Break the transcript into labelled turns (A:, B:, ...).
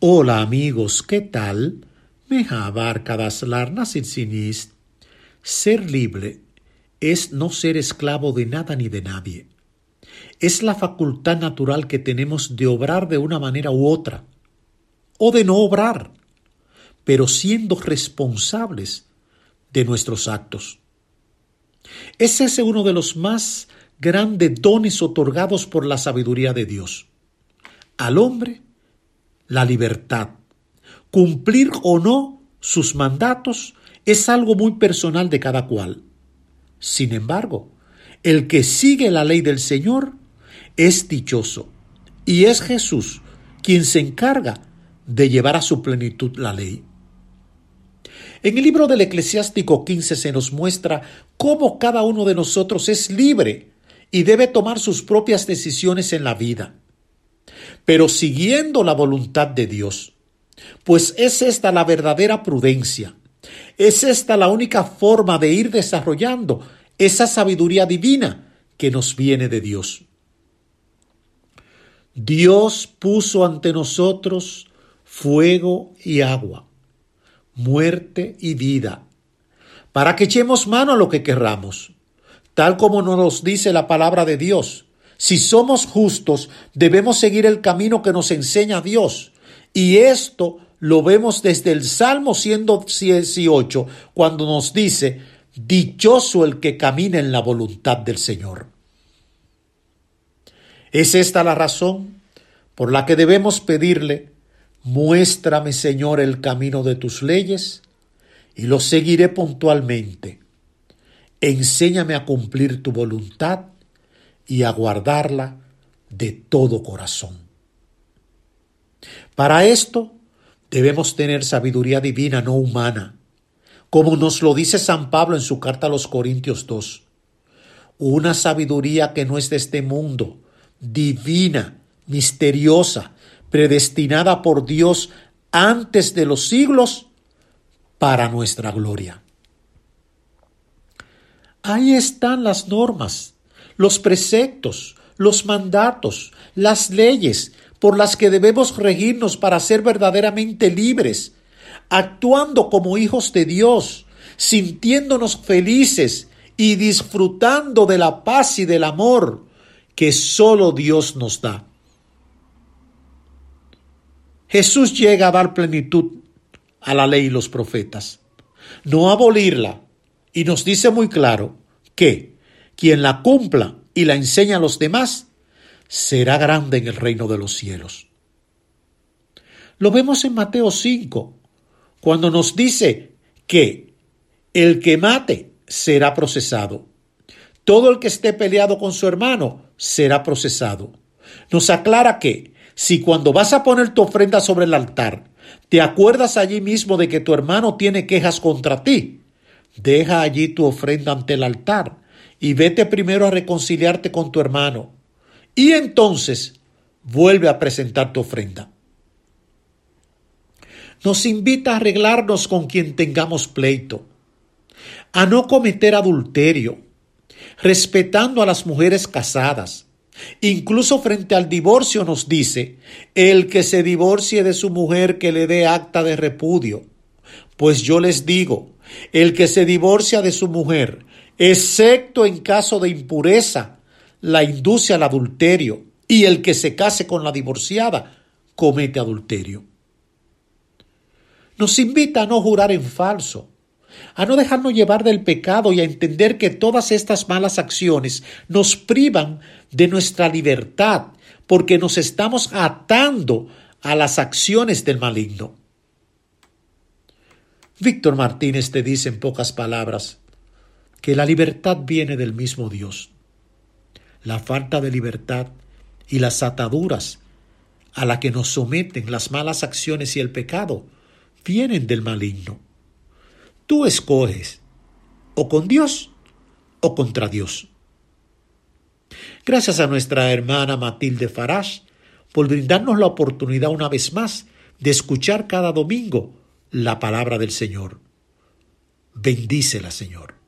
A: Hola amigos, ¿qué tal? Meja abarcadaslar nasit. Ser libre es no ser esclavo de nada ni de nadie. Es la facultad natural que tenemos de obrar de una manera u otra, o de no obrar, pero siendo responsables de nuestros actos. Es ese uno de los más grandes dones otorgados por la sabiduría de Dios. Al hombre, la libertad. Cumplir o no sus mandatos es algo muy personal de cada cual. Sin embargo, el que sigue la ley del Señor es dichoso, y es Jesús quien se encarga de llevar a su plenitud la ley. En el libro del Eclesiástico 15 se nos muestra cómo cada uno de nosotros es libre y debe tomar sus propias decisiones en la vida, pero siguiendo la voluntad de Dios, pues es esta la verdadera prudencia, es esta la única forma de ir desarrollando esa sabiduría divina que nos viene de Dios. Dios puso ante nosotros fuego y agua, muerte y vida, para que echemos mano a lo que querramos, tal como nos dice la palabra de Dios. Si somos justos, debemos seguir el camino que nos enseña Dios, y esto lo vemos desde el Salmo 118, cuando nos dice: dichoso el que camina en la voluntad del Señor. ¿Es esta la razón por la que debemos pedirle: muéstrame, Señor, el camino de tus leyes, y lo seguiré puntualmente? Enséñame a cumplir tu voluntad y a guardarla de todo corazón. Para esto debemos tener sabiduría divina, no humana, como nos lo dice San Pablo en su carta a los Corintios 2. Una sabiduría que no es de este mundo, divina, misteriosa, predestinada por Dios antes de los siglos para nuestra gloria. Ahí están las normas, los preceptos, los mandatos, las leyes por las que debemos regirnos para ser verdaderamente libres, actuando como hijos de Dios, sintiéndonos felices y disfrutando de la paz y del amor que solo Dios nos da. Jesús llega a dar plenitud a la ley y los profetas, no a abolirla, y nos dice muy claro que quien la cumpla y la enseña a los demás será grande en el reino de los cielos. Lo vemos en Mateo 5, cuando nos dice que el que mate será procesado. Todo el que esté peleado con su hermano será procesado. Nos aclara que si cuando vas a poner tu ofrenda sobre el altar, te acuerdas allí mismo de que tu hermano tiene quejas contra ti, deja allí tu ofrenda ante el altar y vete primero a reconciliarte con tu hermano, y entonces vuelve a presentar tu ofrenda. Nos invita a arreglarnos con quien tengamos pleito, a no cometer adulterio, respetando a las mujeres casadas. Incluso frente al divorcio nos dice: el que se divorcie de su mujer, que le dé acta de repudio. Pues yo les digo, el que se divorcia de su mujer, excepto en caso de impureza, la induce al adulterio, y el que se case con la divorciada comete adulterio. Nos invita a no jurar en falso, a no dejarnos llevar del pecado y a entender que todas estas malas acciones nos privan de nuestra libertad, porque nos estamos atando a las acciones del maligno. Víctor Martínez te dice en pocas palabras que la libertad viene del mismo Dios. La falta de libertad y las ataduras a la que nos someten las malas acciones y el pecado vienen del maligno. Tú escoges o con Dios o contra Dios. Gracias a nuestra hermana Matilde Farage por brindarnos la oportunidad una vez más de escuchar cada domingo la palabra del Señor. Bendícela, Señor.